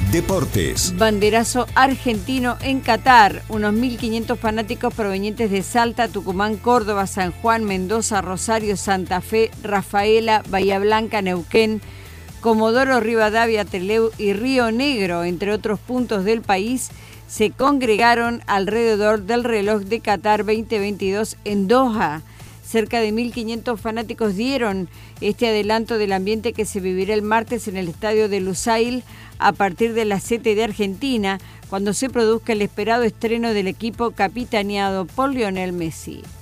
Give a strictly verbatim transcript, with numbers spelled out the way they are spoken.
Deportes. Banderazo argentino en Qatar. Unos mil quinientos fanáticos provenientes de Salta, Tucumán, Córdoba, San Juan, Mendoza, Rosario, Santa Fe, Rafaela, Bahía Blanca, Neuquén, Comodoro Rivadavia, Trelew y Río Negro, entre otros puntos del país, se congregaron alrededor del reloj de Qatar veinte veintidós en Doha. Cerca de mil quinientos fanáticos dieron este adelanto del ambiente que se vivirá el martes en el estadio de Lusail a partir de las siete de Argentina, cuando se produzca el esperado estreno del equipo capitaneado por Lionel Messi.